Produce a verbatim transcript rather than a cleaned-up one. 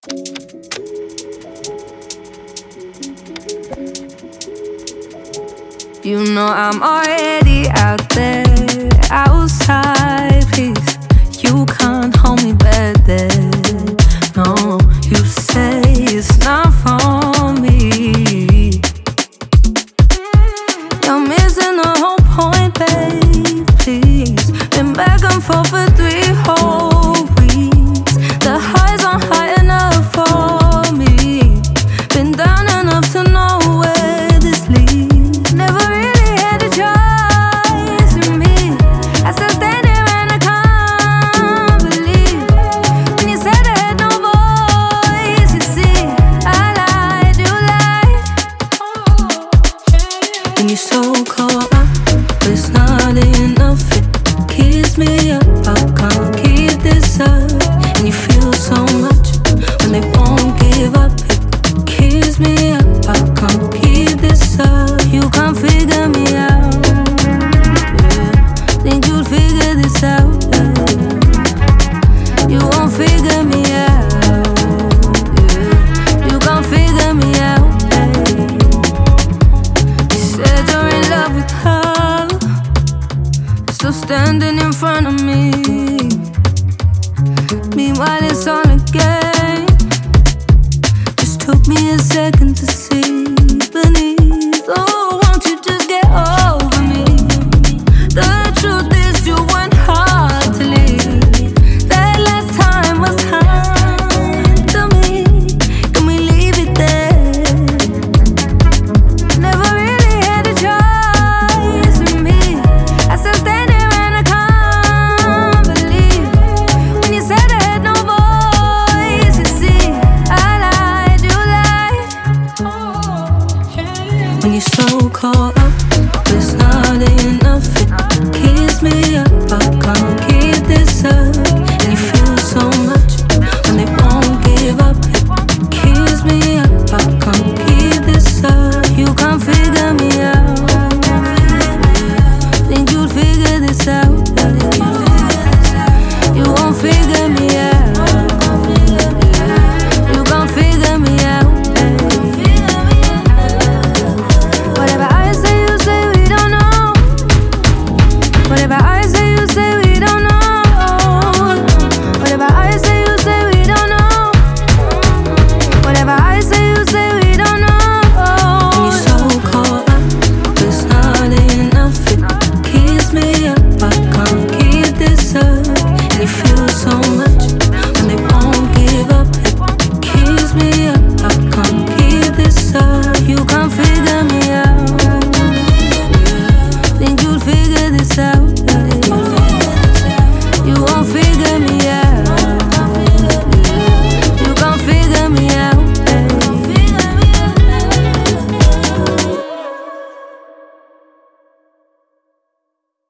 You know I'm already out there, outside, please. You can't hold me back there. No, you say it's not for me. You're missing the whole point, babe, please. Been back and forth for three whole weeks. The highs aren't high enough for me. Been down enough to know where this leads. Never really had a choice in me. I still stand here and I can't believe when you said I had no voice. You see, I lied, you lied. When you're so caught up, but it's not enough. It keeps me up, I can't keep this up. And you feel so much when they won't give up. It keeps me up, I can't keep this up. You can't figure me out, yeah. Think you'd figure this out, yeah. You won't figure me out, yeah. You can't figure me out, babe. You said you're in love with her, still standing in front of me. Meanwhile it's on again. Just took me a second to see beneath. Oh, won't you just get over me? The truth is you went hard to leave. That last time was kind to me. Can we leave it there? Never really had a choice in me. I still stand here and I can't believe when you said I had no voice. You see, I lied, you lied. When you're so caught up, but it's not enough. It keeps me up, I can't keep this up. And you feel so much when they won't give up. It keeps me up, I can't keep this up. You can't figure me out. Think you'd figure this out, yeah. You won't figure me out. You can't figure me out, babe. Whatever I say, you say we don't know. Whatever I say, you say we don't know. Whatever I say, you say we don't know. Whatever I say, you say we don't know. When you're so caught up, but it's not enough. It keeps me up, I can't keep this up. And you feel so much when they won't give up. It keeps me up, I can't keep this up. You can't figure me out, yeah. Think you'd figure this out, yeah. You won't figure me out.